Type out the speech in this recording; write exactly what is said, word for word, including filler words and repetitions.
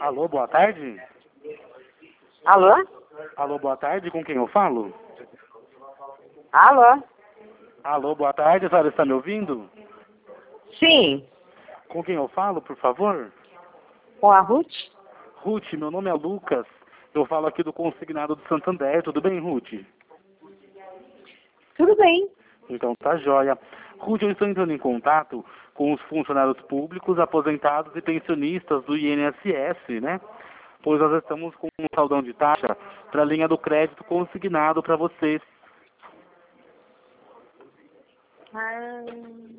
Alô, boa tarde? Alô? Alô, boa tarde, com quem eu falo? Alô? Alô, boa tarde, a senhora está me ouvindo? Sim. Com quem eu falo, por favor? Com a Ruth? Ruth, meu nome é Lucas, eu falo aqui do Consignado do Santander, tudo bem, Ruth? Tudo bem. Então tá jóia. Ruth, eu estou entrando em contato com os funcionários públicos, aposentados e pensionistas do I N S S, né? Pois nós estamos com um saldão de taxa para a linha do crédito consignado para vocês. Ah...